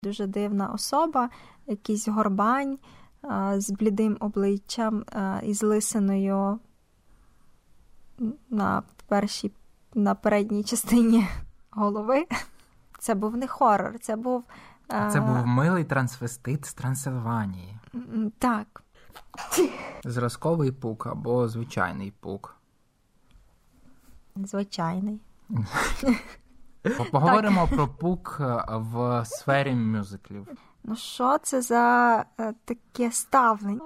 Дуже дивна особа, якийсь горбань з блідим обличчям і з лисиною на передній частині голови. Це був не хорор, це був... Це був милий трансвестит з Трансильванії. Так. Зразковий пук або звичайний пук. Звичайний. Поговоримо про пук в сфері мюзиклів. Ну що це за таке ставлення?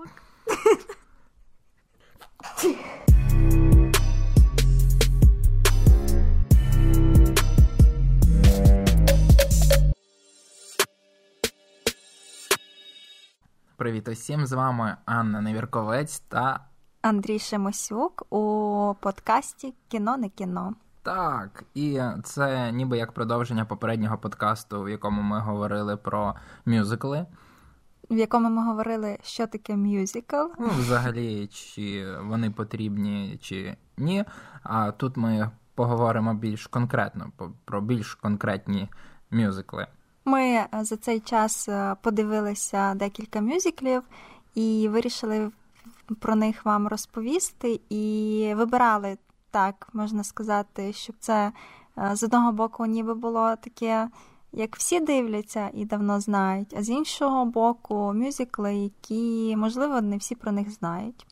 Привіт усім, з вами Анна Невірковець та Андрій Шемосюк у подкасті «Кіно не кіно». Так, і це ніби як продовження попереднього подкасту, в якому ми говорили про мюзикли. В якому ми говорили, що таке мюзикл. Ну, взагалі, чи вони потрібні, чи ні. А тут ми поговоримо більш конкретно, про більш конкретні мюзикли. Ми за цей час подивилися декілька мюзиклів і вирішили про них вам розповісти. І вибирали, так, можна сказати, щоб це з одного боку ніби було таке, як всі дивляться і давно знають, а з іншого боку мюзикли, які, можливо, не всі про них знають.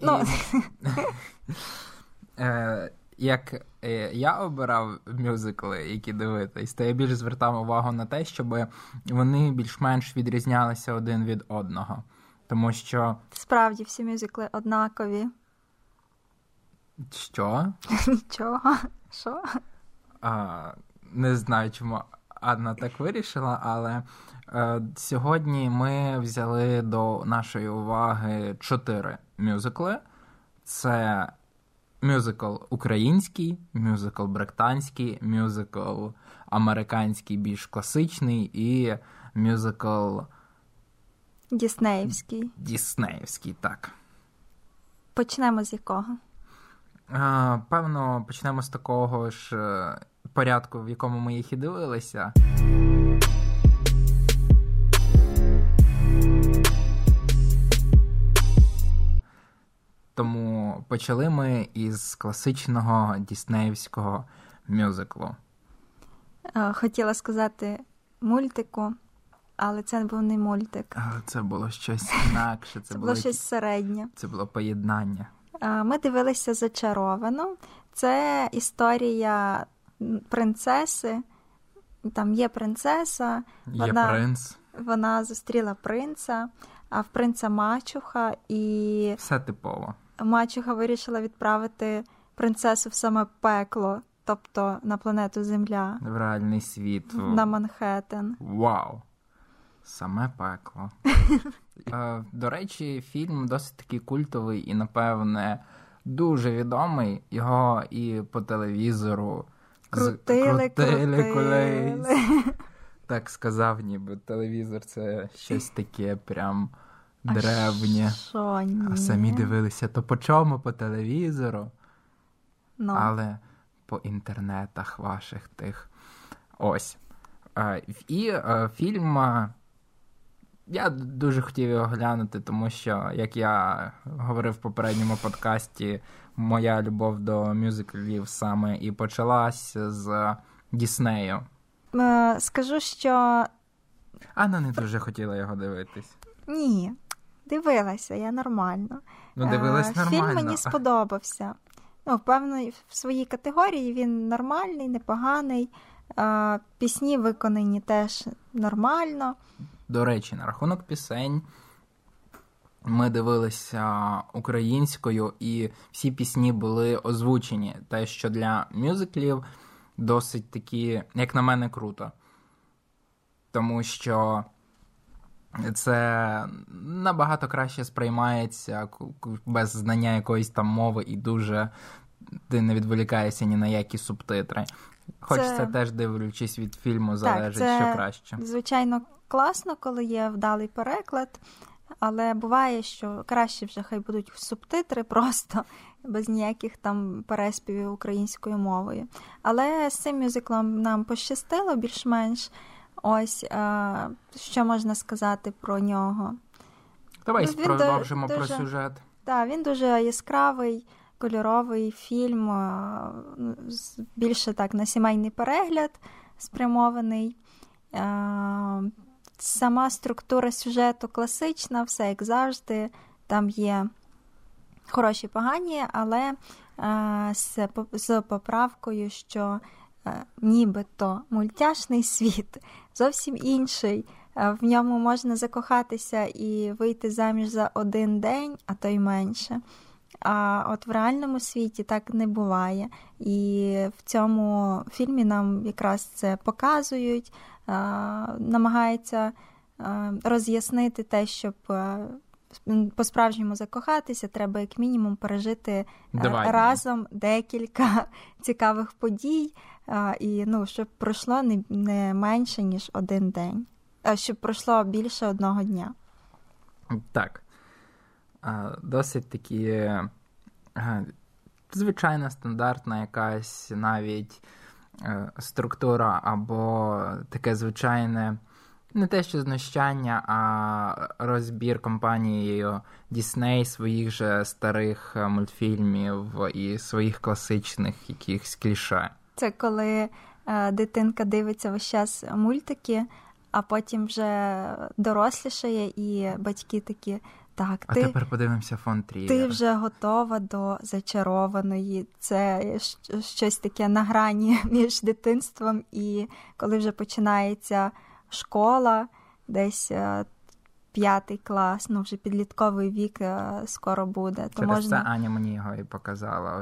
Як я обирав мюзикли, які дивитись, то я більш звертав увагу на те, щоб вони більш-менш відрізнялися один від одного. Тому що... Справді, всі мюзикли однакові. Що? Нічого. Що? Не знаю, чому Анна так вирішила, але сьогодні ми взяли до нашої уваги 4 мюзикли. Це мюзикл український, мюзикл британський, мюзикл американський, більш класичний і мюзикл... Діснеївський. Діснеївський, так. Почнемо з якого? Певно, почнемо з такого ж порядку, в якому ми їх і дивилися. Тому почали ми із класичного діснеївського мюзиклу. Хотіла сказати мультику, але це був не мультик. Це було щось інакше. Це було щось середнє. Це було поєднання. Ми дивилися «Зачаровану». Це історія принцеси. Там є принцеса. Принц. Вона зустріла принца, а в принца мачуха. І все типово. Мачуха вирішила відправити принцесу в саме пекло, тобто на планету Земля. В реальний світ. На Манхеттен. Вау! Саме пекло. До речі, фільм досить таки культовий і, напевне, дуже відомий. Його і по телевізору крутили колись. Так сказав, ніби телевізор це щось таке прям древнє. Що, ні? А самі дивилися, то по чому? По телевізору? Але по інтернетах ваших тих. Ось. І фільм... Я дуже хотів його глянути, тому що, як я говорив в попередньому подкасті, моя любов до мюзиклів саме і почалась з Діснею. Скажу, що... Анна не дуже хотіла його дивитись. Ні, дивилася, я нормально. Дивилась нормально. Фільм мені сподобався. Певно, в своїй категорії він нормальний, непоганий. Пісні виконані теж нормально. До речі, на рахунок пісень ми дивилися українською, і всі пісні були озвучені. Те, що для мюзиклів досить такі, як на мене, круто. Тому що це набагато краще сприймається без знання якоїсь там мови і дуже ти не відволікаєшся ні на які субтитри. Хоч це теж, дивлячись від фільму, залежить, так, що краще. Звичайно, класно, коли є вдалий переклад, але буває, що краще вже хай будуть субтитри просто, без ніяких там переспівів українською мовою. Але з цим мюзиклом нам пощастило більш-менш. Ось, що можна сказати про нього? Давай продовжимо про сюжет. Так, він дуже яскравий, кольоровий фільм, більше так на сімейний перегляд спрямований. Сама структура сюжету класична, все як завжди. Там є хороші, погані, але з поправкою, що нібито мультяшний світ зовсім інший. В ньому можна закохатися і вийти заміж за один день, а то й менше. А от в реальному світі так не буває. І в цьому фільмі нам якраз це показують, намагаються роз'яснити те, щоб по-справжньому закохатися, треба як мінімум пережити разом декілька цікавих подій, і щоб пройшло не менше, ніж один день. Щоб пройшло більше одного дня. Так. Досить такі звичайна, стандартна якась навіть структура або таке звичайне, не те що знущання, а розбір компанією Disney своїх же старих мультфільмів і своїх класичних якихось кліше. Це коли дитинка дивиться весь час мультики, а потім вже дорослішає, і батьки такі: так, а тепер подивимося фон Трієр. Ти вже готова до зачарованої. Це щось таке на грані між дитинством і коли вже починається школа, десь 5 клас, вже підлітковий вік скоро буде. То Через це Аня мені його і показала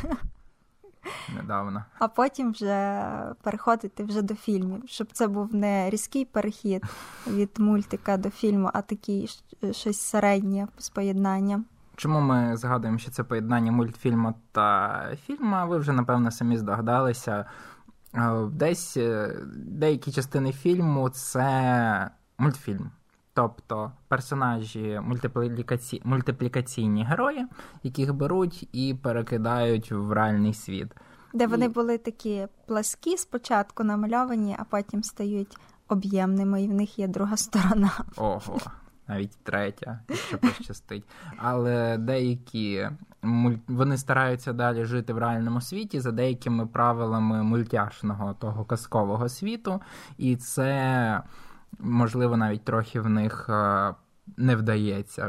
недавно. А потім вже переходити вже до фільмів, щоб це був не різкий перехід від мультика до фільму, а такий щось середнє з поєднанням. Чому ми згадуємо, що це поєднання мультфільму та фільму? Ви вже, напевно, самі здогадалися. Десь деякі частини фільму – це мультфільм. Тобто персонажі мультиплікаційні герої, яких беруть і перекидають в реальний світ. Де вони були такі пласкі спочатку намальовані, а потім стають об'ємними, і в них є друга сторона. Ого, навіть третя, якщо пощастить. Але деякі, вони стараються далі жити в реальному світі за деякими правилами мультяшного, того казкового світу, і це, можливо, навіть трохи в них не вдається.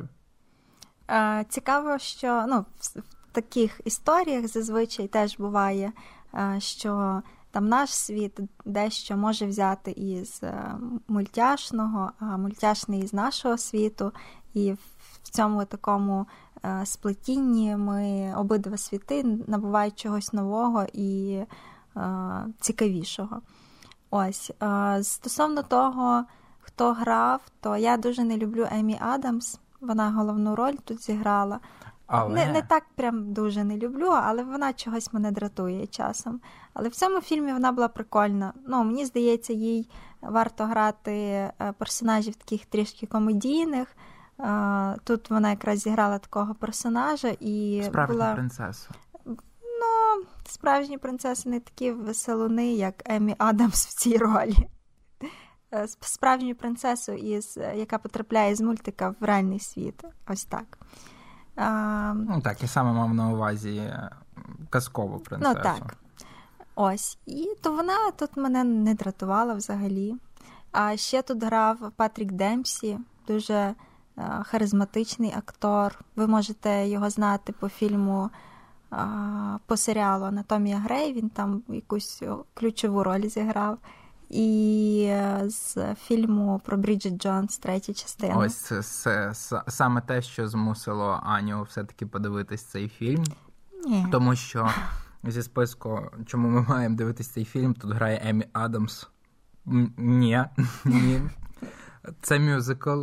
Цікаво, що в таких історіях зазвичай теж буває, що там наш світ дещо може взяти із мультяшного, а мультяшний із нашого світу. І в цьому такому сплетінні ми обидва світи набувають чогось нового і цікавішого. Ось. Стосовно того, хто грав, то я дуже не люблю Емі Адамс. Вона головну роль тут зіграла. Але... Не так прям дуже не люблю, але вона чогось мене дратує часом. Але в цьому фільмі вона була прикольна. Мені здається, їй варто грати персонажів таких трішки комедійних. Тут вона якраз зіграла такого персонажа і справжню принцесу. Справжні принцеси не такі веселуни, як Емі Адамс в цій ролі. Справжню принцесу, яка потрапляє з мультика в реальний світ. Ось так. Так, я саме мав на увазі казкову принцесу. Так. Ось. І то вона тут мене не дратувала взагалі. А ще тут грав Патрік Демпсі, дуже харизматичний актор. Ви можете його знати по фільму, по серіалу «Анатомія Грей». Він там якусь ключову роль зіграв. І з фільму про Бріджит Джонс, 3-я частина. Ось це саме те, що змусило Аню все-таки подивитись цей фільм. Ні. Тому що зі списку, чому ми маємо дивитись цей фільм, тут грає Емі Адамс. Ні. Це мюзикл.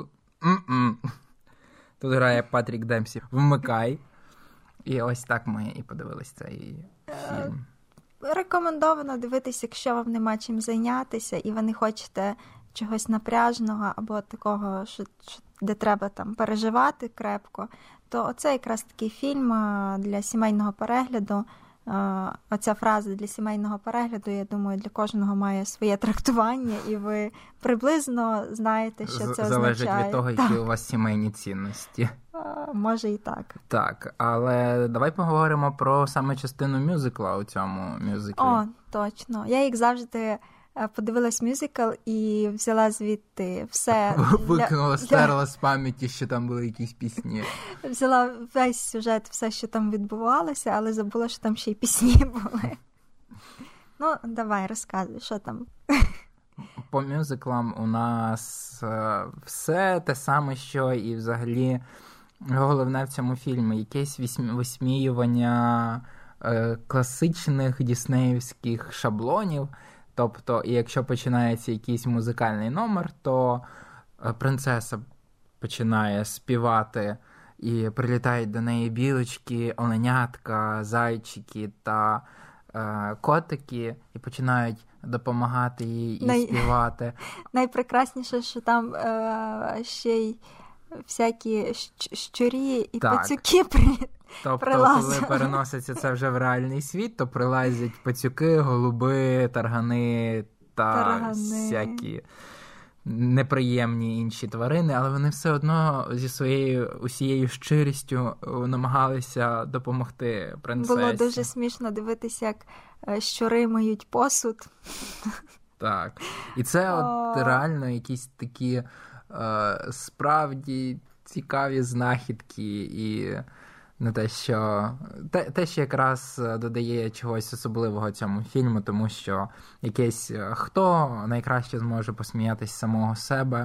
Тут грає Патрік Демпсі. Вмикай. І ось так ми і подивились цей фільм. Рекомендовано дивитися, якщо вам нема чим зайнятися, і ви не хочете чогось напряжного або такого, де треба там переживати крепко, то оце якраз такий фільм для сімейного перегляду. оця фраза для сімейного перегляду, я думаю, для кожного має своє трактування, і ви приблизно знаєте, що це означає. Залежить від того, які у вас сімейні цінності. Може і так. Так, але давай поговоримо про саме частину мюзикла у цьому мюзиклі. О, точно. Я, як завжди, подивилась мюзикл і взяла звідти все. Викинула, стерла з пам'яті, що там були якісь пісні. Взяла весь сюжет, все, що там відбувалося, але забула, що там ще й пісні були. Ну, давай, розказуй, що там. По мюзиклам у нас все те саме, що і взагалі головне в цьому фільмі. Якесь висміювання класичних діснеївських шаблонів. Тобто, і якщо починається якийсь музикальний номер, то принцеса починає співати, і прилітають до неї білочки, оленятка, зайчики та котики, і починають допомагати їй і співати. Найпрекрасніше, що там ще й всякі щурі і пацюки прилазять. Тобто, коли переноситься це вже в реальний світ, то прилазять пацюки, голуби, таргани та всякі неприємні інші тварини, але вони все одно зі своєю усією щирістю намагалися допомогти принцесі. Було дуже смішно дивитися, як щури миють посуд. Так. І це от реально якісь такі справді цікаві знахідки і не те, що якраз додає чогось особливого цьому фільму, тому що якесь хто найкраще зможе посміятись з самого себе,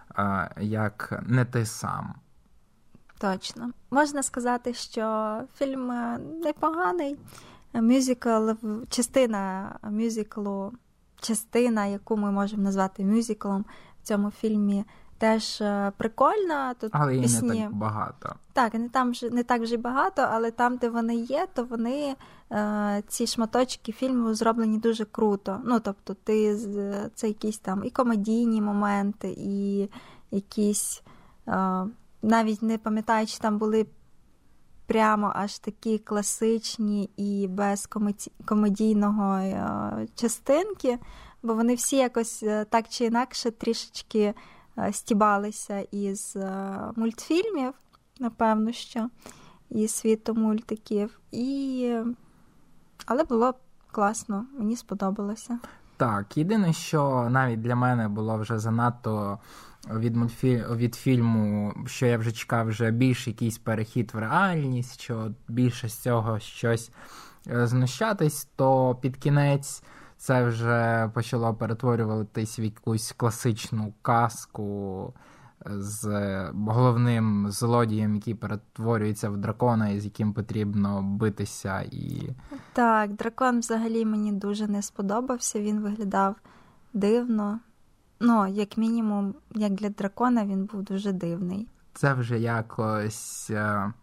як не ти сам. Точно. Можна сказати, що фільм непоганий. Мюзикл, частина мюзиклу, яку ми можемо назвати мюзиклом в цьому фільмі, теж прикольна. Тут але її пісні... не так багато. Так, не так вже й багато, але там, де вони є, то вони, ці шматочки фільму зроблені дуже круто. Ну, тобто, це якісь там і комедійні моменти, і якісь, навіть не пам'ятаю, чи там були прямо аж такі класичні і без комедійного частинки, бо вони всі якось так чи інакше трішечки стібалися із мультфільмів, напевно, що, із світу мультиків. Але було класно, мені сподобалося. Так, єдине, що навіть для мене було вже занадто від фільму, що я вже чекав вже більш якийсь перехід в реальність, що більше з цього щось знущатись, то під кінець це вже почало перетворюватись в якусь класичну казку з головним злодієм, який перетворюється в дракона, і з яким потрібно битися. Так, дракон взагалі мені дуже не сподобався, він виглядав дивно. Ну, як мінімум, як для дракона він був дуже дивний. Це вже якось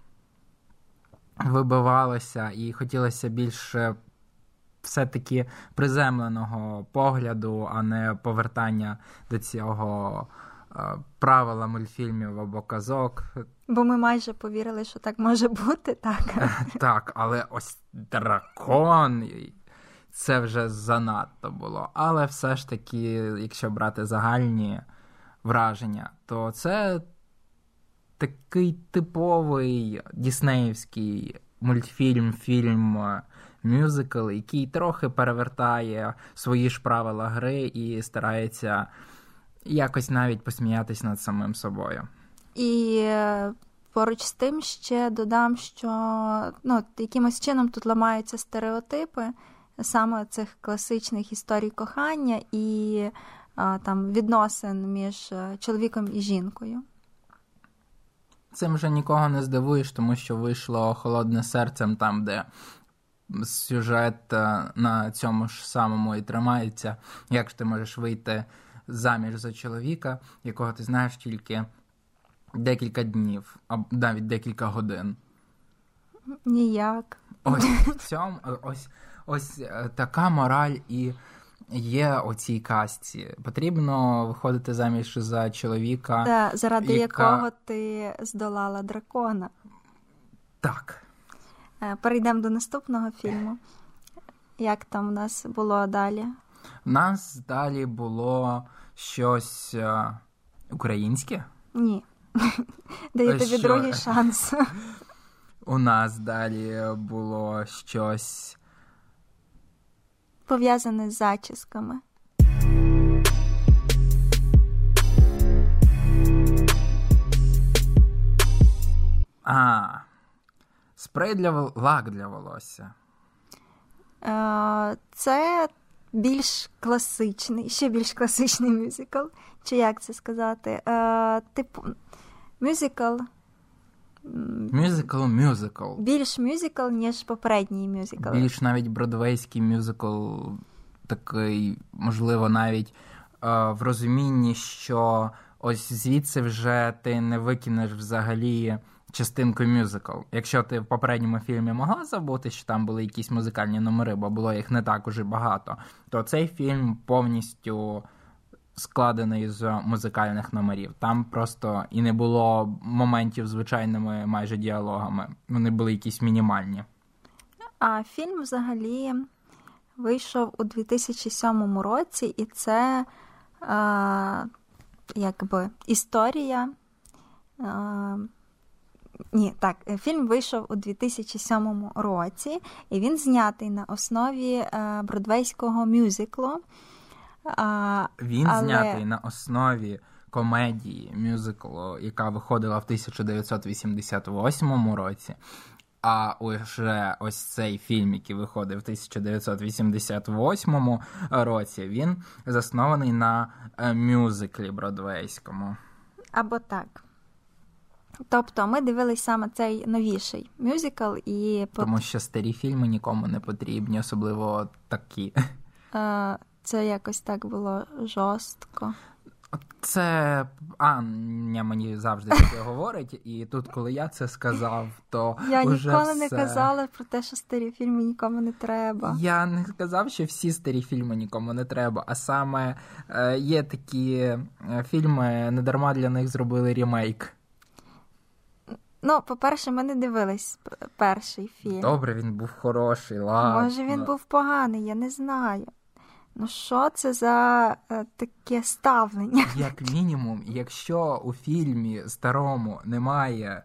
вибивалося і хотілося більше все-таки приземленого погляду, а не повертання до цього правила мультфільмів або казок. Бо ми майже повірили, що так може бути, так? Так, але ось дракон, це вже занадто було. Але все ж таки, якщо брати загальні враження, то це такий типовий діснеївський мультфільм, мюзикл, який трохи перевертає свої ж правила гри і старається якось навіть посміятись над самим собою. І поруч з тим ще додам, що якимось чином тут ламаються стереотипи саме цих класичних історій кохання і там відносин між чоловіком і жінкою. Цим вже нікого не здивуєш, тому що вийшло «Холодне серцем», там, де сюжет на цьому ж самому і тримається. Як ж ти можеш вийти заміж за чоловіка, якого ти знаєш тільки декілька днів, або навіть декілька годин? Ніяк. Ось в цьому, ось така мораль і є у цій казці. Потрібно виходити заміж за чоловіка, заради якого ти здолала дракона. Так. перейдемо до наступного фільму. Як там у нас було далі? У нас далі було щось українське? Ні. Даю тобі другий шанс. У нас далі було щось... пов'язане з зачісками. Спрей лак для волосся. Це більш класичний, ще більш класичний мюзикл. Чи як це сказати? Типу, мюзикл. Мюзикл. Більш мюзикл, ніж попередній мюзикл. Більш навіть бродвейський мюзикл, такий, можливо, навіть в розумінні, що ось звідси вже ти не викинеш взагалі частинку мюзикл. Якщо ти в попередньому фільмі могла забути, що там були якісь музикальні номери, бо було їх не так уже багато, то цей фільм повністю складений з музикальних номерів. Там просто і не було моментів з звичайними майже діалогами. Вони були якісь мінімальні. А фільм взагалі вийшов у 2007 році, і це якби історія... фільм вийшов у 2007 році, і він знятий на основі бродвейського мюзиклу. Знятий на основі комедії мюзиклу, яка виходила в 1988 році, а уже ось цей фільм, який виходив в 1988 році, він заснований на мюзиклі бродвейському. Або так. Тобто ми дивились саме цей новіший мюзикл і... Тому що старі фільми нікому не потрібні, особливо такі. Це якось так було жорстко. Це Аня мені завжди таке говорить, і тут, коли я це сказав, то я уже ніколи не казала про те, що старі фільми нікому не треба. Я не сказав, що всі старі фільми нікому не треба, а саме є такі фільми, недарма для них зробили ремейк. Ну, по-перше, ми не дивились перший фільм. Добре, він був хороший, ладно. Може, він був поганий, я не знаю. Ну, що це за таке ставлення? Як мінімум, якщо у фільмі старому немає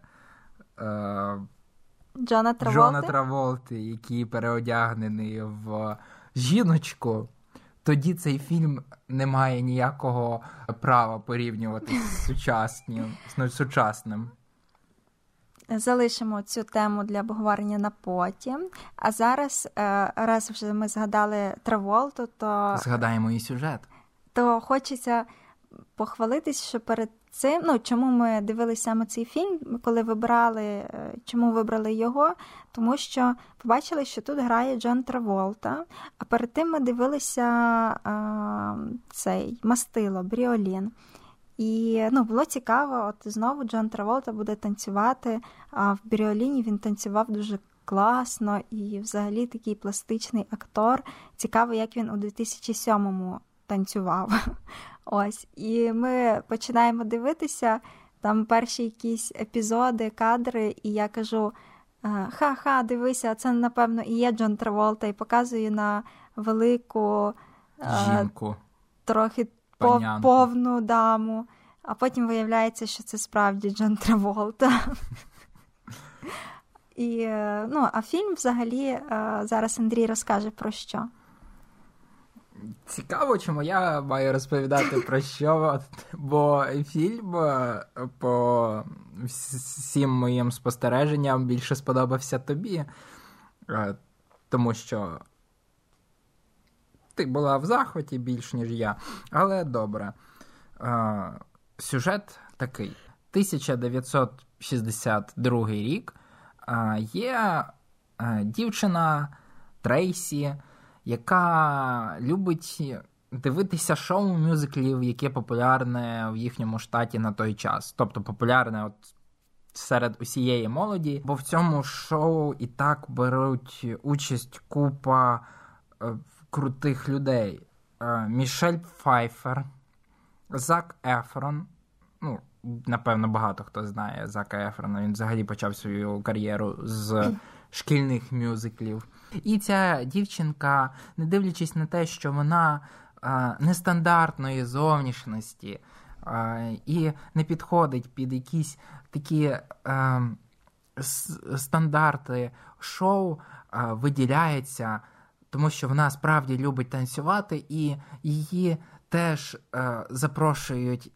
Джона Траволти, який переодягнений в жіночку, тоді цей фільм не має ніякого права порівнювати з сучасним. Залишимо цю тему для обговорення на потім. А зараз, раз вже ми згадали Траволту, то... Згадаємо і сюжет. То хочеться похвалитись, що перед цим... чому ми дивилися саме цей фільм, коли вибрали... Чому вибрали його? Тому що побачили, що тут грає Джон Траволта, а перед тим ми дивилися цей «Мастило», «Бріолін». І було цікаво, от знову Джон Траволта буде танцювати, а в «Бріоліні» він танцював дуже класно і взагалі такий пластичний актор. Цікаво, як він у 2007-му танцював. Ось. І ми починаємо дивитися, там перші якісь епізоди, кадри, і я кажу, ха-ха, дивися, це, напевно, і є Джон Траволта, і показую на велику жінку, трохи повну даму, а потім виявляється, що це справді Джон Траволта. І, а фільм взагалі зараз Андрій розкаже про що. Цікаво, чому я маю розповідати про що, бо фільм по всім моїм спостереженням більше сподобався тобі, тому що ти була в захваті більш, ніж я. Але добре. Сюжет такий. 1962 рік. Є дівчина Трейсі, яка любить дивитися шоу мюзиклів, яке популярне в їхньому штаті на той час. Тобто популярне серед усієї молоді. Бо в цьому шоу і так беруть участь купа крутих людей. Мішель Пфайффер, Зак Ефрон. Напевно, багато хто знає Зака Ефрона. Він взагалі почав свою кар'єру з шкільних мюзиклів. І ця дівчинка, не дивлячись на те, що вона нестандартної зовнішності і не підходить під якісь такі стандарти шоу, виділяється, тому що вона справді любить танцювати, і її теж запрошують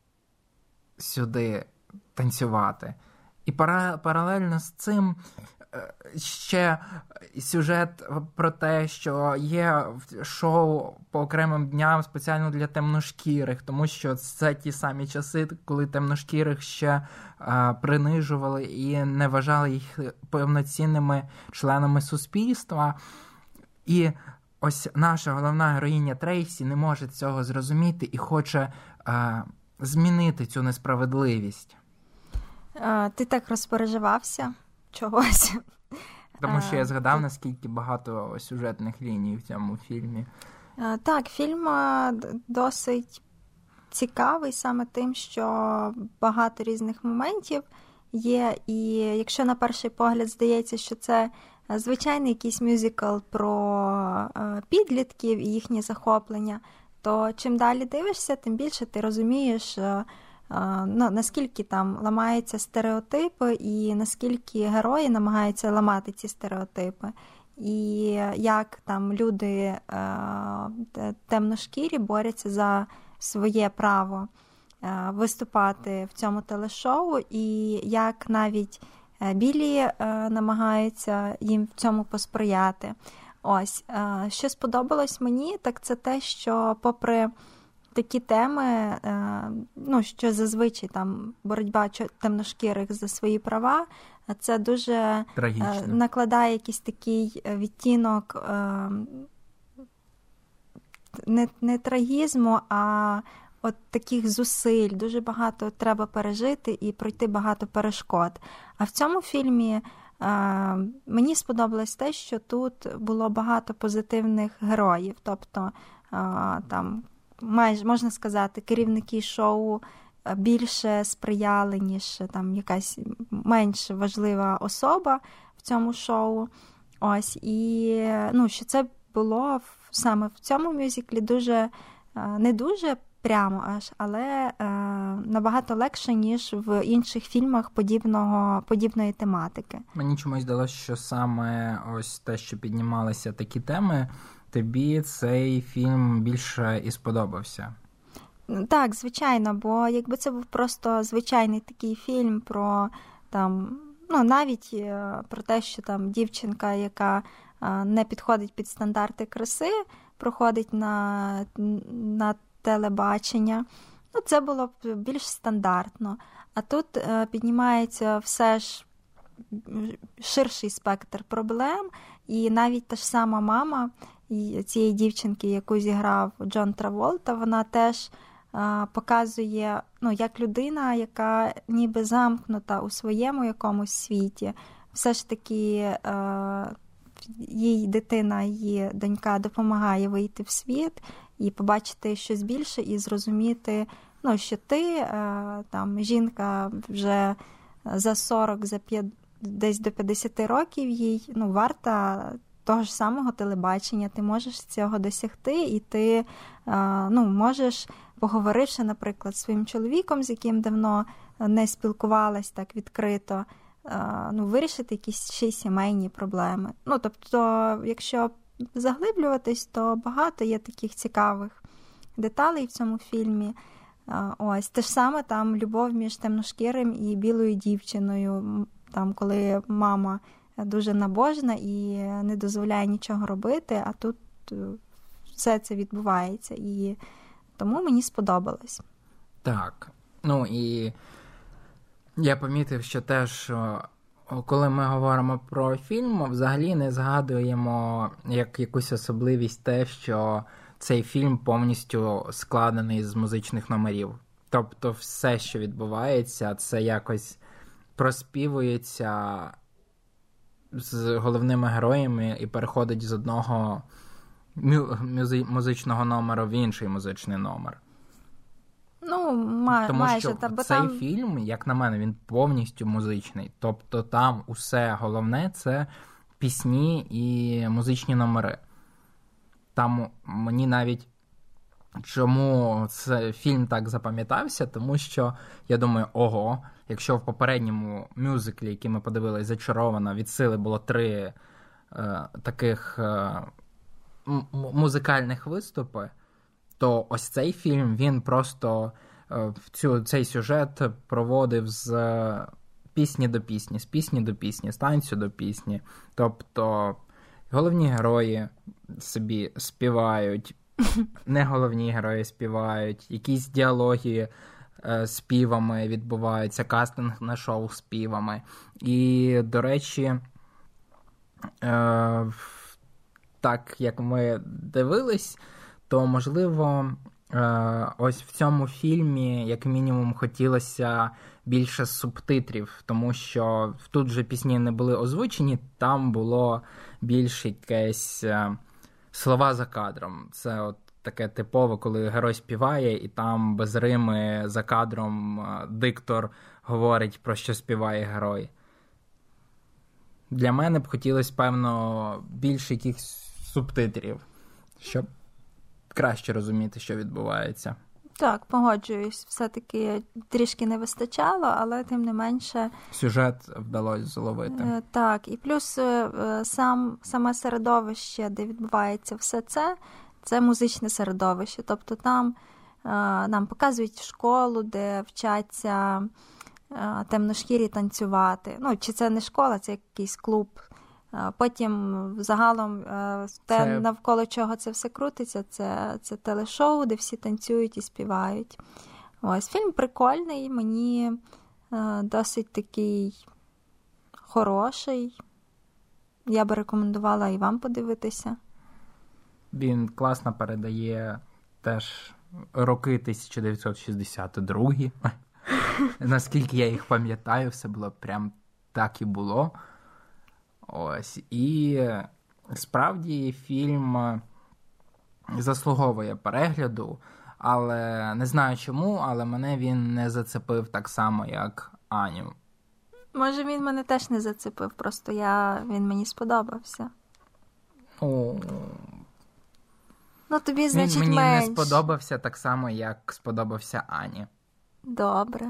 сюди танцювати. І паралельно з цим ще сюжет про те, що є шоу по окремим дням спеціально для темношкірих, тому що це ті самі часи, коли темношкірих ще принижували і не вважали їх повноцінними членами суспільства. І ось наша головна героїня Трейсі не може цього зрозуміти і хоче змінити цю несправедливість. Ти так розпереживався чогось? Тому що я згадав, наскільки багато сюжетних ліній в цьому фільмі. Так, фільм досить цікавий саме тим, що багато різних моментів є. І якщо на перший погляд здається, що це звичайний якийсь мюзикл про підлітків і їхні захоплення, то чим далі дивишся, тим більше ти розумієш, наскільки там ламаються стереотипи і наскільки герої намагаються ламати ці стереотипи. І як там люди темношкірі борються за своє право виступати в цьому телешоу, і як навіть білі намагаються їм в цьому посприяти. Ось, що сподобалось мені, так це те, що попри такі теми, що зазвичай там боротьба темношкірих за свої права, це дуже накладає якийсь такий відтінок не трагізму, а от таких зусиль. Дуже багато треба пережити і пройти багато перешкод. А в цьому фільмі мені сподобалось те, що тут було багато позитивних героїв. Тобто там майже, можна сказати, керівники шоу більше сприяли, ніж там якась менш важлива особа в цьому шоу. Ось, і що це було саме в цьому мюзиклі дуже, не дуже прямо аж, але набагато легше, ніж в інших фільмах подібної тематики. Мені чомусь здалося, що саме ось те, що піднімалися такі теми, тобі цей фільм більше і сподобався. Так, звичайно, бо якби це був просто звичайний такий фільм про там, навіть про те, що там дівчинка, яка не підходить під стандарти краси, проходить на телебачення, це було б більш стандартно. А тут піднімається все ж ширший спектр проблем, і навіть та ж сама мама цієї дівчинки, яку зіграв Джон Траволта, вона теж показує, як людина, яка ніби замкнута у своєму якомусь світі, все ж таки їй дитина, її донька допомагає вийти в світ і побачити щось більше, і зрозуміти, що ти, там, жінка вже за 40, десь до 50 років, їй варта того ж самого телебачення, ти можеш цього досягти, і ти можеш, поговоривши, наприклад, з своїм чоловіком, з яким давно не спілкувалась так відкрито, вирішити якісь ще сімейні проблеми. Тобто, якщо заглиблюватись, то багато є таких цікавих деталей в цьому фільмі. Ось, те ж саме там любов між темношкірим і білою дівчиною, там, коли мама дуже набожна і не дозволяє нічого робити, а тут все це відбувається. І тому мені сподобалось. Так. І я помітив, що теж, коли ми говоримо про фільм, взагалі не згадуємо як якусь особливість те, що цей фільм повністю складений з музичних номерів. Тобто все, що відбувається, це якось проспівується з головними героями і переходить з одного музичного номеру в інший музичний номер. Тому майже. Що цей фільм, як на мене, він повністю музичний. Тобто там усе головне – це пісні і музичні номери. Там мені навіть чому цей фільм так запам'ятався, тому що я думаю, ого, якщо в попередньому мюзиклі, який ми подивилися, «Зачарована», від сили було 3 таких музикальних виступи, то ось цей фільм, він просто цей сюжет проводив з пісні до пісні, з пісні до пісні, з танцю до пісні. Тобто головні герої собі співають, не головні герої співають, якісь діалоги співами відбуваються, кастинг на шоу співами. І, до речі, так як ми дивились, то, можливо, ось в цьому фільмі, як мінімум, хотілося більше субтитрів, тому що тут же пісні не були озвучені, там було більш якесь слова за кадром. Це от таке типове, коли герой співає, і там без рими за кадром диктор говорить, про що співає герой. Для мене б хотілося, певно, більше якихось субтитрів, щоб краще розуміти, що відбувається. Так, погоджуюсь. Все-таки трішки не вистачало, але тим не менше... Сюжет вдалося зловити. Так, і плюс саме середовище, де відбувається все це музичне середовище. Тобто там нам показують школу, де вчаться темношкірі танцювати. Ну, чи це не школа, це якийсь клуб. Потім загалом те, навколо чого це все крутиться, це телешоу, де всі танцюють і співають. Ось, фільм прикольний, мені досить такий хороший. Я би рекомендувала і вам подивитися. Він класно передає теж роки 1962. Наскільки я їх пам'ятаю, все було прям так і було. Ось. І справді фільм заслуговує перегляду, але не знаю чому, але мене він не зацепив так само, як Аню. Може, він мене теж не зацепив, просто він мені сподобався. Ну, тобі, значить, він мені менш. не сподобався так само, як сподобався Ані. Добре.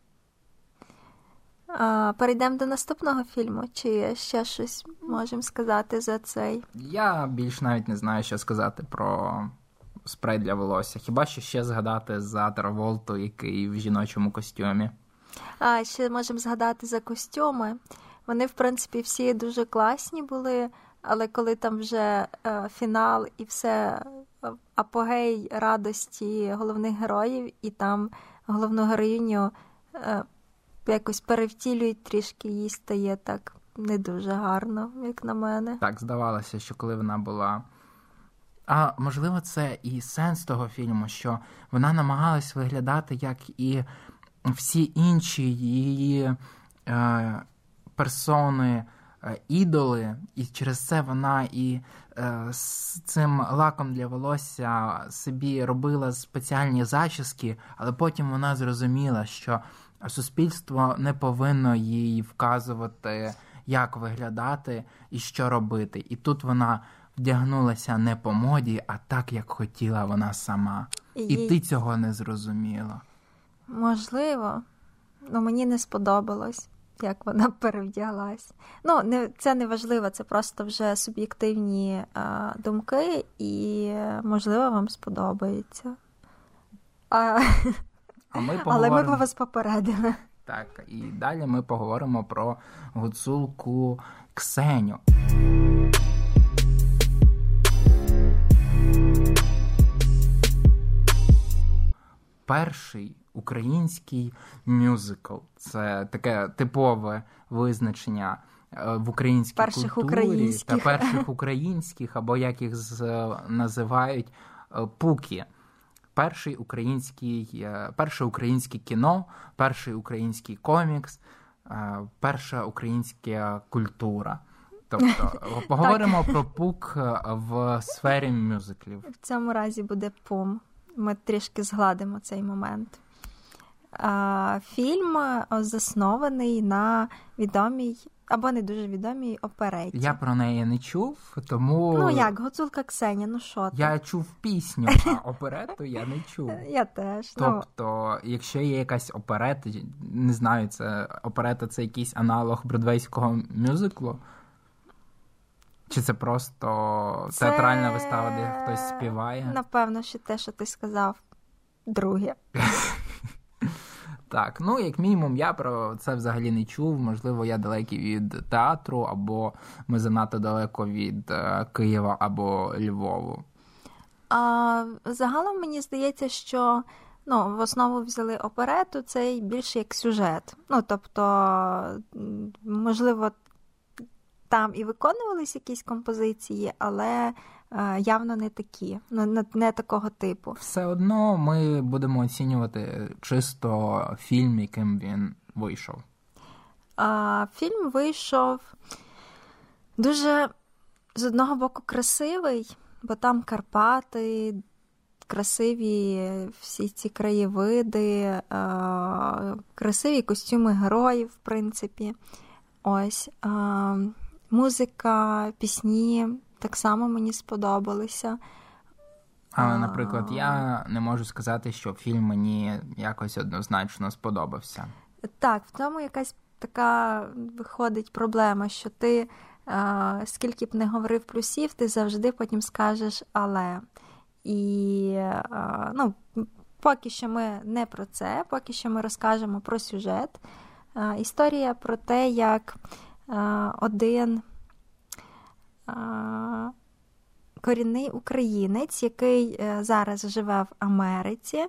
Перейдемо до наступного фільму, чи ще щось можемо сказати за цей? Я більш навіть не знаю, що сказати про спрей для волосся. Хіба що ще згадати за Траволту, який в жіночому костюмі. Ще можемо згадати за костюми. Вони, в принципі, всі дуже класні були, але коли там вже фінал і все, апогей радості головних героїв, і там головну героїню якось перевтілюють трішки, їй стає так не дуже гарно, як на мене. Так, здавалося, що коли вона була... можливо, це і сенс того фільму, що вона намагалась виглядати як і всі інші її персони, ідоли, і через це вона і з цим лаком для волосся собі робила спеціальні зачіски, але потім вона зрозуміла, що суспільство не повинно їй вказувати, як виглядати і що робити. І тут вона вдягнулася не по моді, а так, як хотіла вона сама. І ти цього не зрозуміла. Можливо. Мені не сподобалось, як вона перевдяглась. Це не важливо, це просто вже суб'єктивні думки, і, можливо, вам сподобається. Але ми вас попередили. Так, і далі ми поговоримо про гуцулку Ксеню. Перший український мюзикл. Це таке типове визначення в українській перших культурі. Українських. Та перших українських, або як їх називають, пуки. Перше українське кіно, перший український комікс, перша українська культура. Тобто, поговоримо про пук в сфері мюзиклів. В цьому разі буде пум. Ми трішки згладимо цей момент. Фільм заснований на відомій або не дуже відомій опереті. Я про неї не чув, тому... Ну як, Гуцулка Ксеня, ну що ти? Я чув пісню, а оперету я не чув. Я теж. Тобто, якщо є якась оперета, не знаю, оперета це якийсь аналог бродвейського мюзиклу? Чи це просто театральна вистава, де хтось співає? Напевно, що те, що ти сказав, друге. Так, ну, як мінімум, я про це взагалі не чув. Можливо, я далекий від театру, або ми занадто далеко від Києва або Львову. Загалом мені здається, що в основу взяли оперету, це більше як сюжет. Ну, тобто, можливо, там і виконувались якісь композиції, але явно не такі, не такого типу. Все одно ми будемо оцінювати чисто фільм, яким він вийшов. Фільм вийшов дуже, з одного боку, красивий, бо там Карпати, красиві всі ці краєвиди, красиві костюми героїв, в принципі. Ось. Музика, пісні так само мені сподобалися. Але, наприклад, я не можу сказати, що фільм мені якось однозначно сподобався. Так, в тому якась така виходить проблема, що ти, скільки б не говорив плюсів, ти завжди потім скажеш «але». І, поки що ми не про це, поки що ми розкажемо про сюжет. Історія про те, як один корінний українець, який зараз живе в Америці,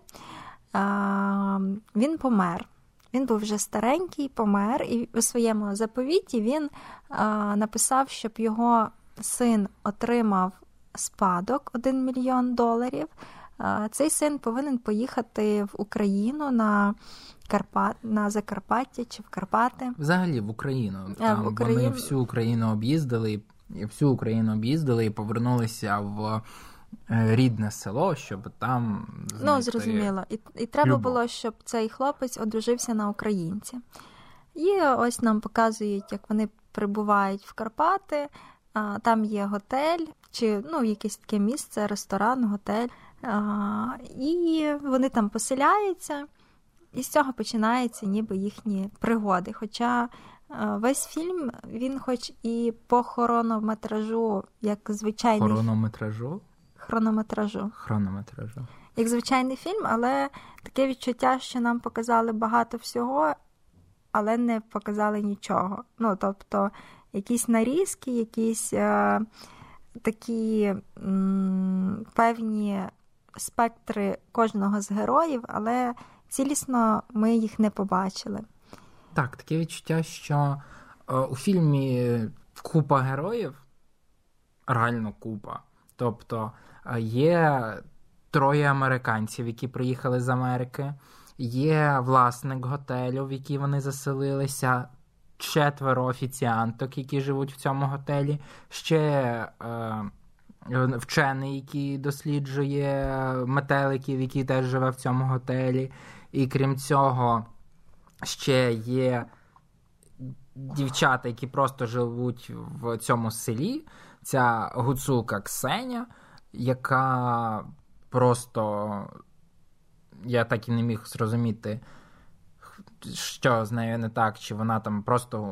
він помер. Він був вже старенький, помер, і у своєму заповіті він написав, щоб його син отримав спадок $1 мільйон. Цей син повинен поїхати в Україну на Закарпаття чи в Карпати. Взагалі в Україну. Там вони всю Україну об'їздили і повернулися в рідне село, щоб там знайти зрозуміло. І треба було, щоб цей хлопець одружився на українці. І ось нам показують, як вони прибувають в Карпати. Там є готель, чи якесь таке місце, ресторан, готель. І вони там поселяються, і з цього починаються ніби їхні пригоди. Хоча весь фільм, він хоч і по хронометражу, як звичайний... Хронометражу. Як звичайний фільм, але таке відчуття, що нам показали багато всього, але не показали нічого. Тобто, якісь нарізки, якісь такі певні спектри кожного з героїв, але цілісно ми їх не побачили. Так, таке відчуття, що у фільмі купа героїв, реально купа. Тобто є 3 американців, які приїхали з Америки, є власник готелю, в який вони заселилися, 4 офіціанток, які живуть в цьому готелі, ще вчений, який досліджує метеликів, який теж живе в цьому готелі. І крім цього, ще є дівчата, які просто живуть в цьому селі. Ця гуцулка Ксеня, яка просто... Я так і не міг зрозуміти, що з нею не так, чи вона там просто...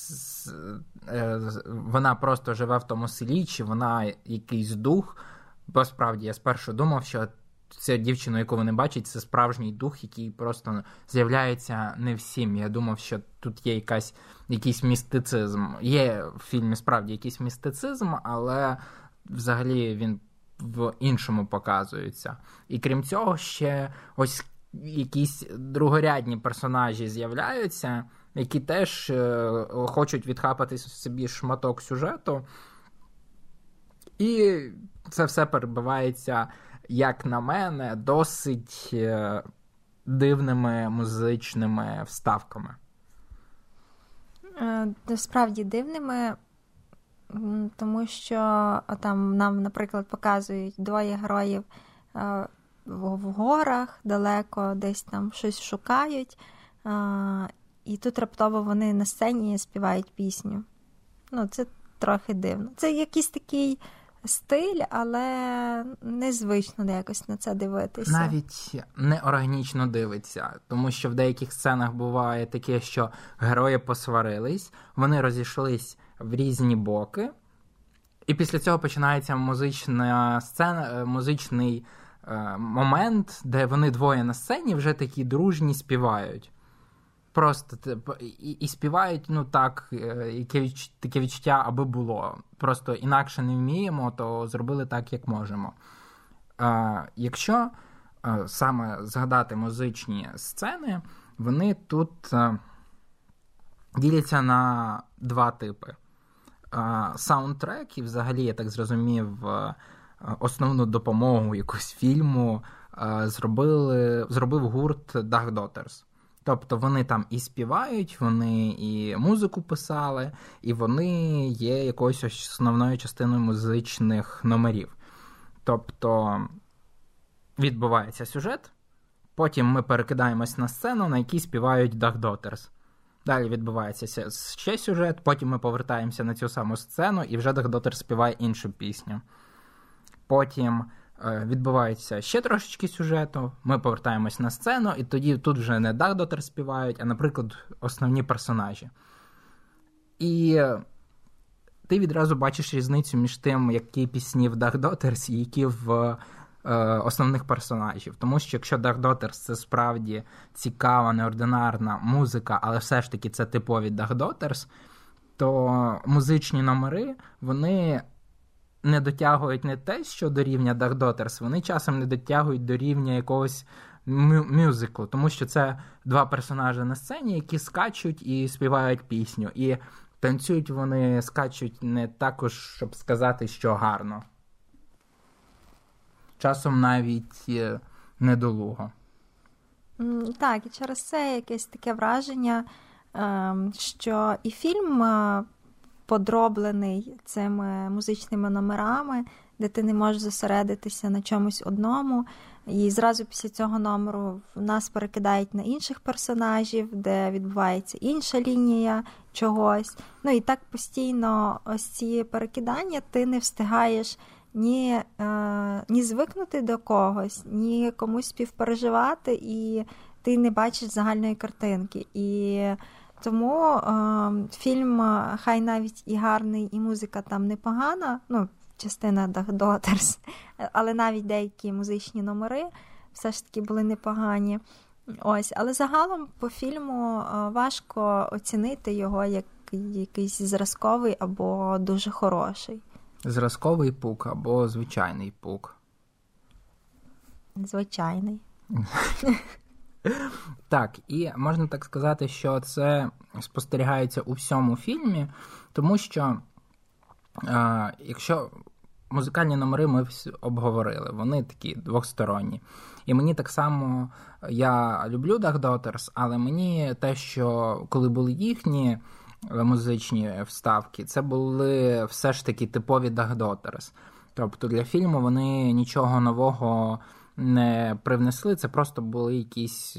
Вона просто живе в тому селі, чи вона якийсь дух. Бо справді, я спершу думав, що ця дівчина, яку вони бачать, це справжній дух, який просто з'являється не всім. Я думав, що тут є якийсь містицизм. Є в фільмі справді якийсь містицизм, але взагалі він в іншому показується. І крім цього, ще ось якісь другорядні персонажі з'являються, які теж хочуть відхапати собі шматок сюжету. І це все перебивається, як на мене, досить дивними музичними вставками. Справді дивними, тому що там нам, наприклад, показують 2 героїв в горах, далеко, десь там щось шукають, і тут раптово вони на сцені співають пісню. Це трохи дивно. Це якийсь такий стиль, але незвично якось на це дивитися. Навіть неорганічно дивиться, тому що в деяких сценах буває таке, що герої посварились, вони розійшлись в різні боки, і після цього починається музична сцена, музичний момент, де вони двоє на сцені вже такі дружні співають. Просто і співають, так, таке відчуття, аби було. Просто інакше не вміємо, то зробили так, як можемо. Якщо саме згадати музичні сцени, вони тут діляться на два типи. Саундтрек, і взагалі, я так зрозумів, основну допомогу якусь фільму зробив гурт Duck Daughters. Тобто вони там і співають, вони і музику писали, і вони є якоюсь основною частиною музичних номерів. Тобто відбувається сюжет, потім ми перекидаємось на сцену, на якій співають Duck Daughters. Далі відбувається ще сюжет, потім ми повертаємося на цю саму сцену, і вже Duck Daughters співає іншу пісню. Потім відбувається ще трошечки сюжету, ми повертаємось на сцену, і тоді тут вже не Duck Daughters співають, а, наприклад, основні персонажі. І ти відразу бачиш різницю між тим, які пісні в Duck Daughters і які в основних персонажів. Тому що якщо Duck Daughters це справді цікава, неординарна музика, але все ж таки це типові Duck Daughters, то музичні номери, вони не дотягують не те, що до рівня Duck Daughters, вони часом не дотягують до рівня якогось мюзиклу, тому що це два персонажі на сцені, які скачуть і співають пісню. І танцюють вони, скачуть не також, щоб сказати, що гарно. Часом навіть недолуго. Так, і через це якесь таке враження, що і фільм подроблений цими музичними номерами, де ти не можеш зосередитися на чомусь одному, і зразу після цього номеру нас перекидають на інших персонажів, де відбувається інша лінія чогось. І так постійно ось ці перекидання ти не встигаєш ні звикнути до когось, ні комусь співпереживати, і ти не бачиш загальної картинки. І тому фільм, хай навіть і гарний, і музика там непогана, частина Duck Daughters, але навіть деякі музичні номери все ж таки були непогані. Ось, але загалом по фільму важко оцінити його як якийсь зразковий або дуже хороший. Зразковий пук або звичайний пук? Звичайний. Так, і можна так сказати, що це спостерігається у всьому фільмі, тому що якщо музикальні номери ми обговорили, вони такі двосторонні. І мені так само, я люблю Duck Daughters, але мені те, що коли були їхні музичні вставки, це були все ж таки типові Duck Daughters. Тобто для фільму вони нічого нового не привнесли, це просто були якісь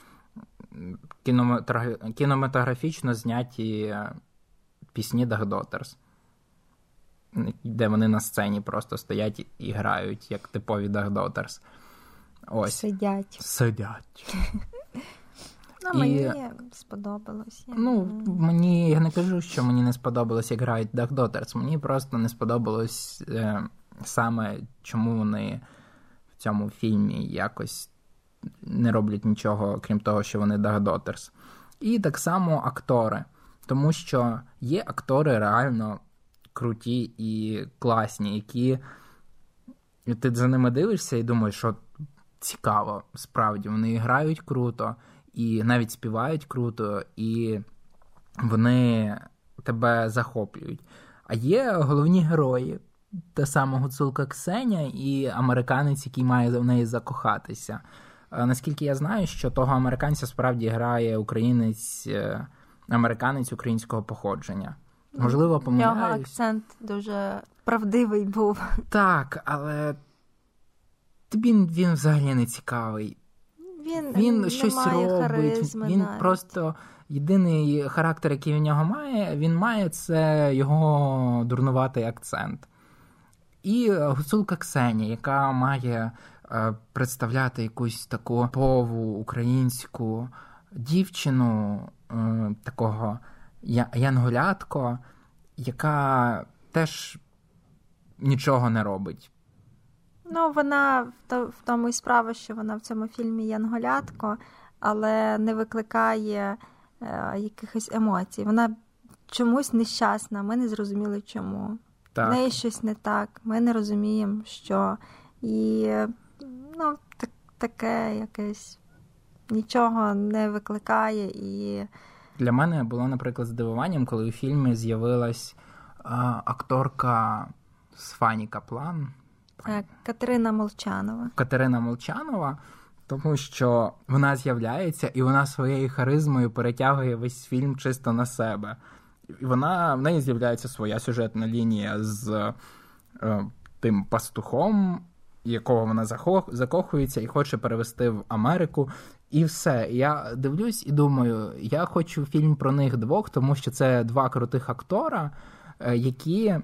кінематографічно зняті пісні Duck Daughters, де вони на сцені просто стоять і грають, як типові Duck Daughters. Ось. Сидять. Мені сподобалось. Я не кажу, що мені не сподобалось, як грають Duck Daughters. Мені просто не сподобалось саме, чому вони в цьому фільмі якось не роблять нічого, крім того, що вони Duck Daughters. І так само актори. Тому що є актори реально круті і класні, які ти за ними дивишся і думаєш, що цікаво, справді, вони грають круто, і навіть співають круто, і вони тебе захоплюють. А є головні герої, та сама гуцулка Ксеня і американець, який має в неї закохатися. Наскільки я знаю, що того американця справді грає американець українського походження. Можливо, помиляюсь. Його акцент дуже правдивий був. Так, але тобі він взагалі не цікавий. Він щось має робить, харизми він навіть. просто єдиний характер, який у нього має, це його дурнуватий акцент. І гуцулка Ксенія, яка має представляти якусь таку типову українську дівчину, такого янголятко, яка теж нічого не робить. Ну, вона в тому і справа, що вона в цьому фільмі янголятко, але не викликає якихось емоцій. Вона чомусь нещасна, ми не зрозуміли чому. Так. В неї щось не так, ми не розуміємо, що. І, таке якесь нічого не викликає. І... Для мене було, наприклад, здивуванням, коли у фільмі з'явилась акторка з Фанні Каплан. Катерина Молчанова, тому що вона з'являється, і вона своєю харизмою перетягує весь фільм чисто на себе. І в неї з'являється своя сюжетна лінія з тим пастухом, якого вона закохується і хоче перевезти в Америку. І все. Я дивлюсь і думаю, я хочу фільм про них двох, тому що це два крутих актора, які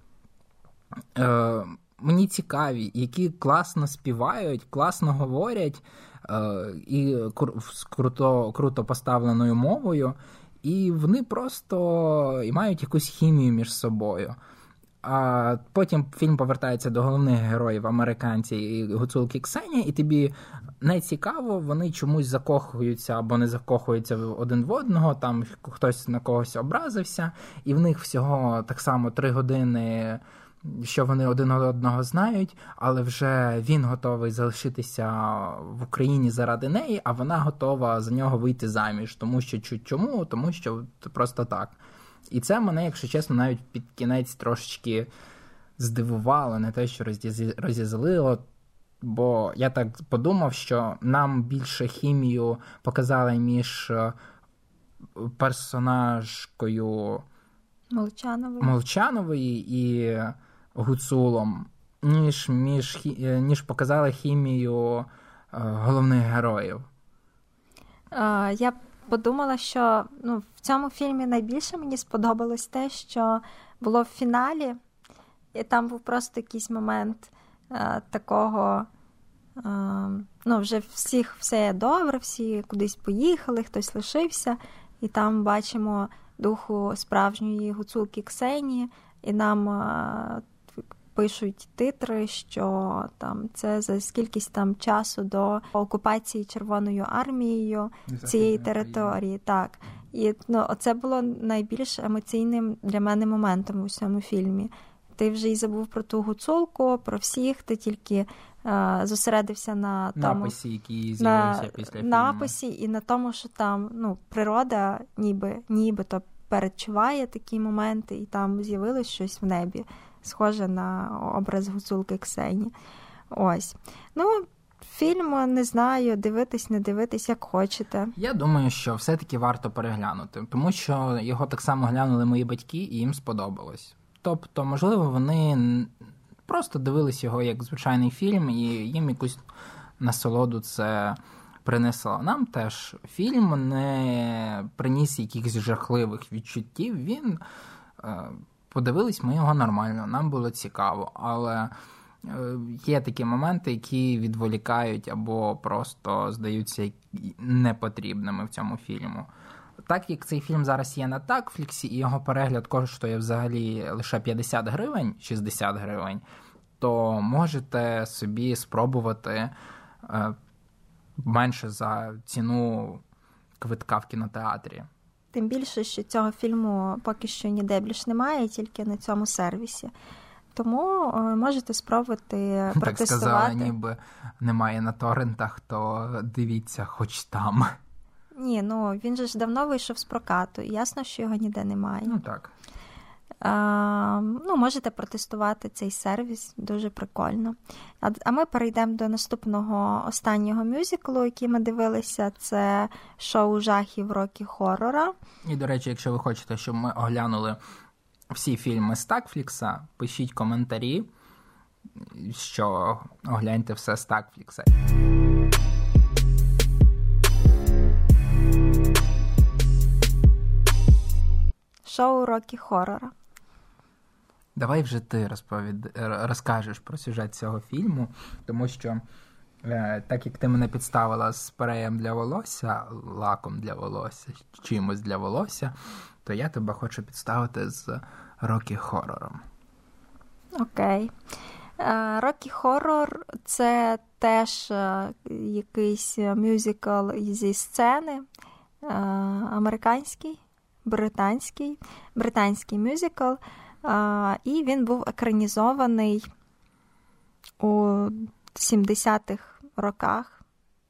мені цікаві, які класно співають, класно говорять і з круто поставленою мовою, і вони просто мають якусь хімію між собою. А потім фільм повертається до головних героїв, американці і гуцулки Ксенії, і тобі не цікаво, вони чомусь закохуються або не закохуються один в одного, там хтось на когось образився, і в них всього так само 3 години, що вони один одного знають, але вже він готовий залишитися в Україні заради неї, а вона готова за нього вийти заміж. Чому? Тому що просто так. І це мене, якщо чесно, навіть під кінець трошечки здивувало, не те, що розізлило, бо я так подумав, що нам більше хімію показали між персонажкою Молчанової і Гуцулом, ніж показали хімію головних героїв. Я подумала, що в цьому фільмі найбільше мені сподобалось те, що було в фіналі, і там був просто якийсь момент такого, вже всіх все добре, всі кудись поїхали, хтось лишився, і там бачимо духу справжньої гуцулки Ксенії, і нам пишуть титри, що там це за скількись там часу до окупації Червоною армією цієї території. Так. І це було найбільш емоційним для мене моментом у цьому фільмі. Ти вже й забув про ту гуцулку, про всіх, ти тільки зосередився на тому... Написі, які з'явилися після фільму. Написі і на тому, що там природа нібито передчуває такі моменти, і там з'явилось щось в небі, схоже на образ гуцулки Ксені. Ось. Фільм, не знаю, дивитись, не дивитись, як хочете. Я думаю, що все-таки варто переглянути, тому що його так само глянули мої батьки, і їм сподобалось. Тобто, можливо, вони просто дивились його як звичайний фільм, і їм якусь насолоду це принесло. Нам теж фільм не приніс якихось жахливих відчуттів, подивились ми його нормально, нам було цікаво, але є такі моменти, які відволікають або просто здаються непотрібними в цьому фільму. Так як цей фільм зараз є на Такфліксі, і його перегляд коштує взагалі лише 50 гривень, 60 гривень, то можете собі спробувати менше за ціну квитка в кінотеатрі. Тим більше, що цього фільму поки що ніде більш немає, тільки на цьому сервісі. Тому можете спробувати протестувати. Так сказала, ніби немає на торрентах, то дивіться хоч там. Ні, він же ж давно вийшов з прокату, і ясно, що його ніде немає. Так. Можете протестувати цей сервіс, дуже прикольно. А ми перейдемо до наступного останнього мюзиклу, який ми дивилися. Це шоу жахів Рокі Хоррора. І, до речі, якщо ви хочете, щоб ми оглянули всі фільми з Такфлікса, пишіть коментарі, що огляньте все з Такфлікса. шоу «Рокі Хоррора». Давай вже ти розкажеш про сюжет цього фільму, тому що так як ти мене підставила з спреєм для волосся, лаком для волосся, чимось для волосся, то я тебе хочу підставити з «Рокі Хоррором». Окей. «Рокі Хоррор» – це теж якийсь мюзикл зі сцени, американський, британський мюзикл, і він був екранізований у 70-х роках.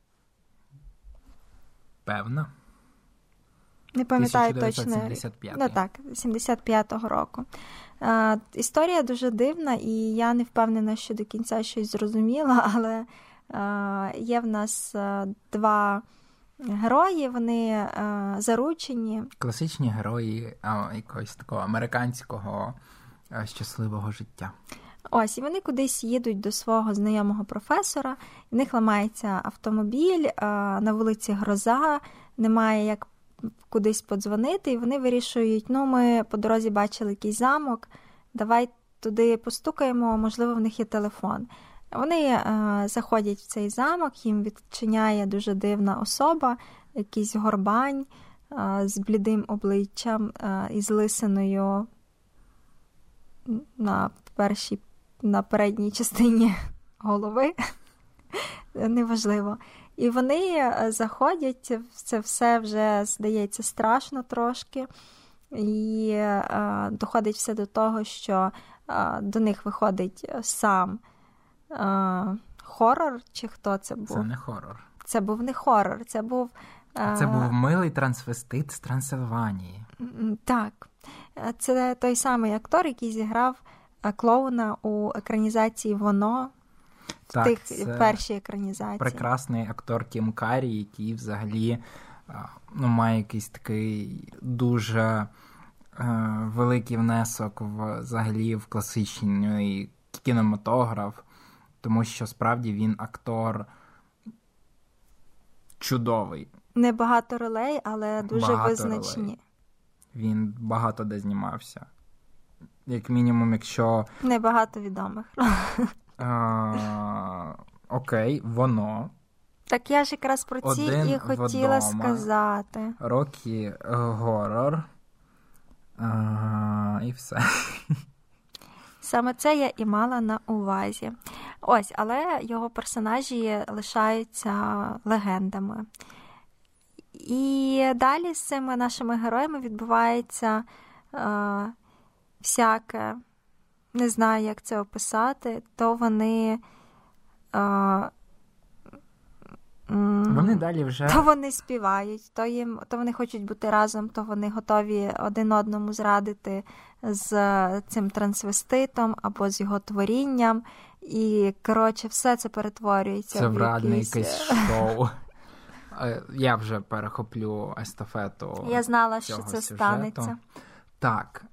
Певно. Не пам'ятаю точно. 1975. Ну так, 75-го року. Історія дуже дивна, і я не впевнена, що до кінця щось зрозуміла, але є в нас два герої, вони заручені. Класичні герої якогось такого американського щасливого життя. Ось, і вони кудись їдуть до свого знайомого професора, в них ламається автомобіль, на вулиці гроза, немає як кудись подзвонити, і вони вирішують, ми по дорозі бачили якийсь замок, давай туди постукаємо, можливо, в них є телефон. Вони заходять в цей замок, їм відчиняє дуже дивна особа, якийсь горбань з блідим обличчям і з лисиною на передній частині голови. Неважливо. І вони заходять, це все вже, здається, страшно трошки. І доходить все до того, що до них виходить сам хорор, чи хто це був? Це не хорор. Це був не хорор, це був... Це був милий трансвестит з Трансильванії. Так. Це той самий актор, який зіграв клоуна у екранізації «Воно», так, в першій екранізації. Прекрасний актор Тім Каррі, який взагалі має якийсь такий дуже великий внесок взагалі в класичний кінематограф, тому що справді він актор чудовий. Небагато ролей, але дуже багато визначні. Ролей. Він багато де знімався. Як мінімум, якщо... Небагато відомих. Окей, «Воно». Так я ж якраз про ці і хотіла сказати. «Рокі Хоррор». І все. Саме це я і мала на увазі. Ось, але його персонажі лишаються легендами. І далі з цими нашими героями відбувається всяке, не знаю, як це описати, то вони... Вони далі вже... То вони співають, то вони хочуть бути разом, то вони готові один одному зрадити з цим трансвеститом або з його творінням. І, коротше, все це перетворюється це в якесь шоу. Я вже перехоплю естафету. Я знала, що це сюжету. станеться. Так.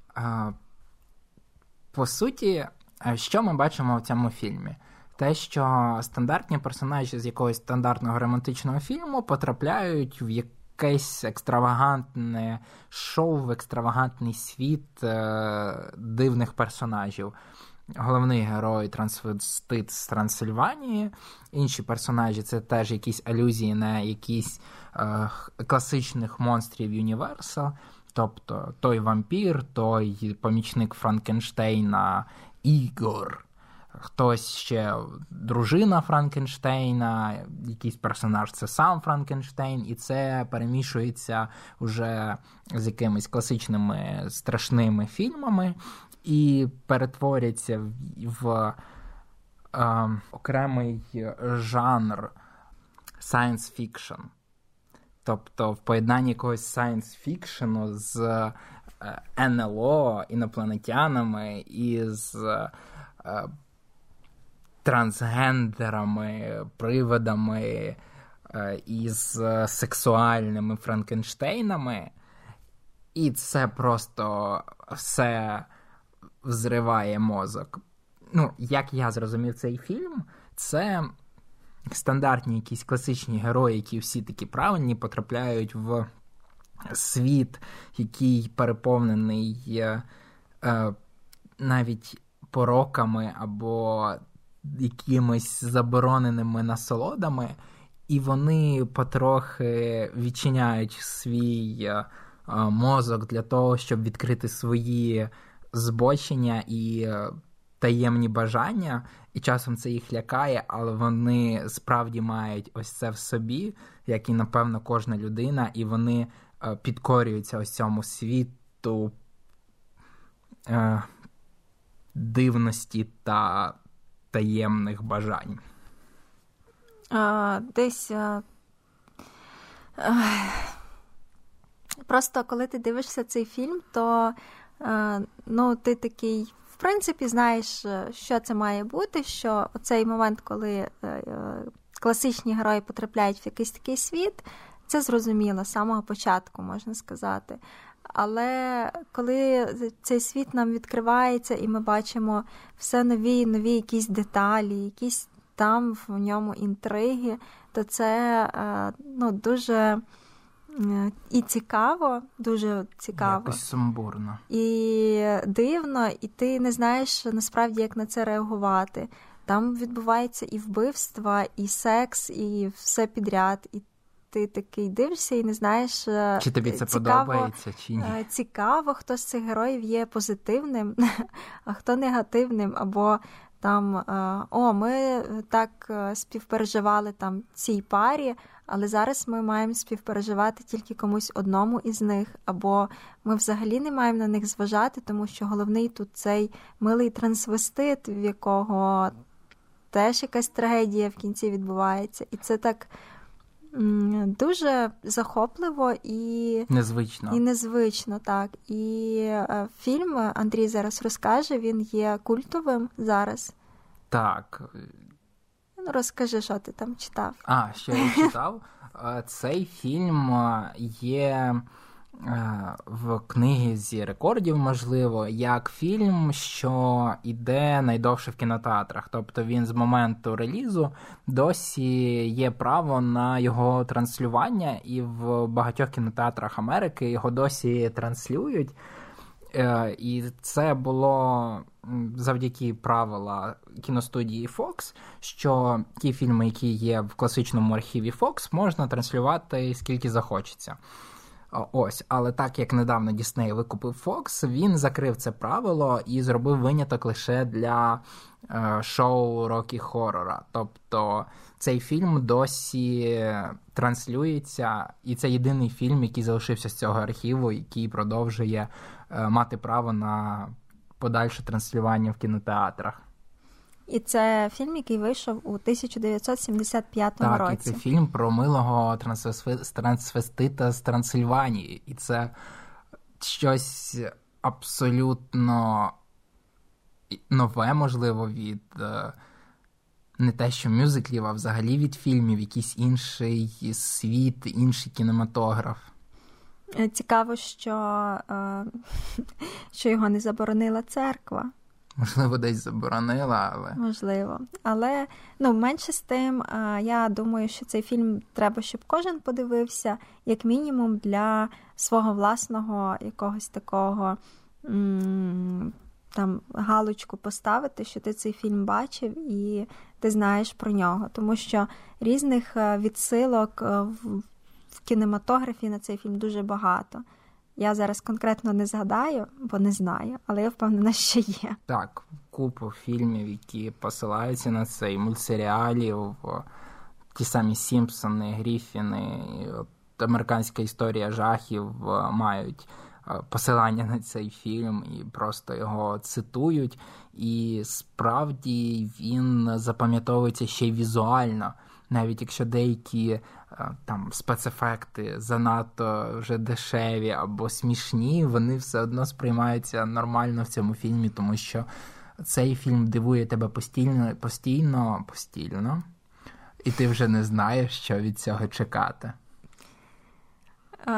По суті, що ми бачимо в цьому фільмі? Те, що стандартні персонажі з якогось стандартного романтичного фільму потрапляють в якесь екстравагантне шоу, в екстравагантний світ дивних персонажів. Головний герой трансвестит з Трансильванії, інші персонажі – це теж якісь алюзії на якісь класичних монстрів Universal, тобто той вампір, той помічник Франкенштейна Ігор, хтось ще дружина Франкенштейна, якийсь персонаж – це сам Франкенштейн, і це перемішується вже з якимись класичними страшними фільмами і перетворюється в окремий жанр science fiction. Тобто в поєднанні якогось science fiction з НЛО, інопланетянами і з трансгендерами, привидами і з сексуальними Франкенштейнами. І це просто все взриває мозок. Як я зрозумів цей фільм, це стандартні якісь класичні герої, які всі такі правильні, потрапляють в світ, який переповнений навіть пороками або якимись забороненими насолодами, і вони потрохи відчиняють свій мозок для того, щоб відкрити свої збочення і таємні бажання, і часом це їх лякає, але вони справді мають ось це в собі, як і, напевно, кожна людина, і вони підкорюються ось цьому світу дивності та таємних бажань. Десь просто коли ти дивишся цей фільм, то ти такий, в принципі, знаєш, що це має бути, що оцей момент, коли класичні герої потрапляють в якийсь такий світ, це зрозуміло, з самого початку, можна сказати. Але коли цей світ нам відкривається, і ми бачимо все нові і нові якісь деталі, якісь там в ньому інтриги, то це дуже і цікаво, дуже цікаво. Якось сумбурно. І дивно, і ти не знаєш насправді, як на це реагувати. Там відбувається і вбивства, і секс, і все підряд. І ти такий дивишся і не знаєш, чи тобі це подобається, чи ні. Цікаво, хто з цих героїв є позитивним, а хто негативним, або там, ми так співпереживали там цій парі, але зараз ми маємо співпереживати тільки комусь одному із них, або ми взагалі не маємо на них зважати, тому що головний тут цей милий трансвестит, в якого теж якась трагедія в кінці відбувається. І це так дуже захопливо і незвично, так. І фільм, Андрій зараз розкаже, він є культовим зараз. Так. Розкажи, що ти там читав. Що я читав? Цей фільм є в книзі рекордів, можливо, як фільм, що йде найдовше в кінотеатрах. Тобто він з моменту релізу досі є право на його транслювання, і в багатьох кінотеатрах Америки його досі транслюють. І це було завдяки правила кіностудії Fox, що ті фільми, які є в класичному архіві Fox, можна транслювати скільки захочеться. Ось, але так як недавно Disney викупив Fox, він закрив це правило і зробив виняток лише для шоу Рокі Хоррора. Тобто цей фільм досі транслюється, і це єдиний фільм, який залишився з цього архіву, який продовжує мати право на подальше транслювання в кінотеатрах. І це фільм, який вийшов у 1975 році. Так, і це фільм про милого трансвестита з Трансильванії. І це щось абсолютно нове, можливо, від не те, що мюзиклів, а взагалі від фільмів, якийсь інший світ, інший кінематограф. Цікаво, що його не заборонила церква. Можливо, десь заборонила, але... Можливо. Але, менше з тим, я думаю, що цей фільм треба, щоб кожен подивився, як мінімум, для свого власного якогось такого там галочку поставити, що ти цей фільм бачив і ти знаєш про нього. Тому що різних відсилок в кінематографі на цей фільм дуже багато. Я зараз конкретно не згадаю, бо не знаю, але я впевнена, що є. Так, купу фільмів, які посилаються на це, і мультсеріалів, ті самі Сімпсони, Гріфіни, американська історія жахів мають посилання на цей фільм і просто його цитують. І справді він запам'ятовується ще й візуально. Навіть якщо деякі там спецефекти занадто вже дешеві або смішні, вони все одно сприймаються нормально в цьому фільмі, тому що цей фільм дивує тебе постійно, і ти вже не знаєш, що від цього чекати.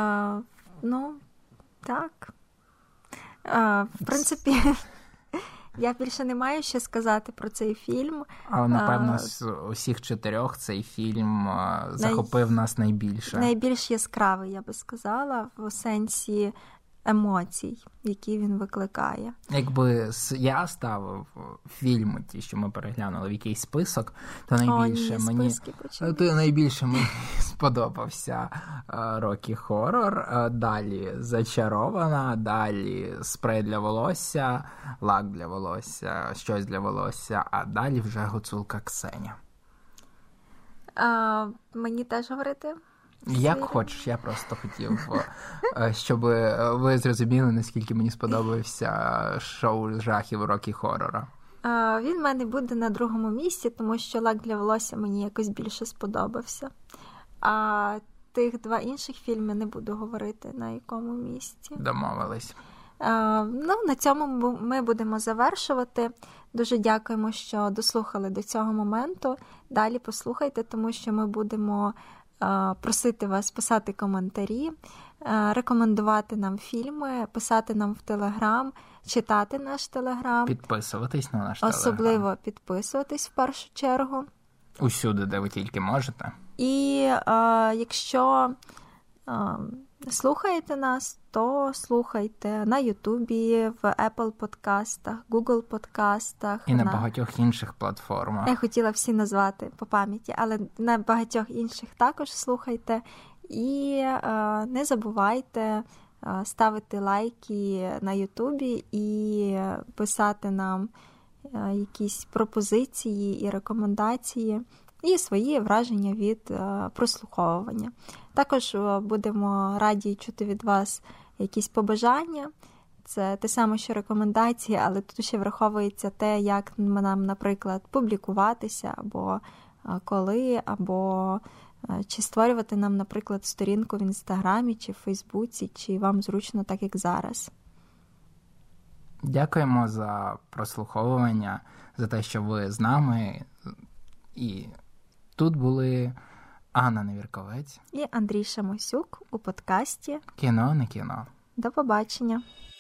Так. В принципі, Я більше не маю що сказати про цей фільм. Але, напевно, з усіх 4 цей фільм захопив нас найбільше. Найбільш яскравий, я би сказала, в сенсі емоцій, які він викликає. Якби я ставив фільми, ті, що ми переглянули, в якийсь список, то найбільше мені сподобався Рокі Хоррор, далі Зачарована, далі спрей для волосся, лак для волосся, щось для волосся, а далі вже Гуцулка Ксеня. Мені теж говорити? Як хочеш, я просто хотів, щоб ви зрозуміли, наскільки мені сподобався шоу жахів Рокі Хоррора. Він в мене буде на 2-му місці, тому що лак для волосся мені якось більше сподобався. А тих 2 інших фільми не буду говорити, на якому місці. Домовились. На цьому ми будемо завершувати. Дуже дякуємо, що дослухали до цього моменту. Далі послухайте, тому що ми будемо просити вас писати коментарі, рекомендувати нам фільми, писати нам в Телеграм, читати наш Телеграм. Підписуватись на наш Телеграм. Особливо підписуватись в першу чергу. Усюди, де ви тільки можете. І якщо слухаєте нас, то слухайте на Ютубі, в Apple подкастах, Google подкастах. І на багатьох інших платформах. Я хотіла всі назвати по пам'яті, але на багатьох інших також слухайте. І не забувайте ставити лайки на Ютубі і писати нам якісь пропозиції і рекомендації, і свої враження від прослуховування. Також будемо раді чути від вас якісь побажання. Це те саме, що рекомендації, але тут ще враховується те, як нам, наприклад, публікуватися, або коли, або чи створювати нам, наприклад, сторінку в Інстаграмі, чи в Фейсбуці, чи вам зручно так, як зараз. Дякуємо за прослуховування, за те, що ви з нами. І тут були Анна Невірковець і Андрій Шамосюк у подкасті «Кіно не кіно». До побачення!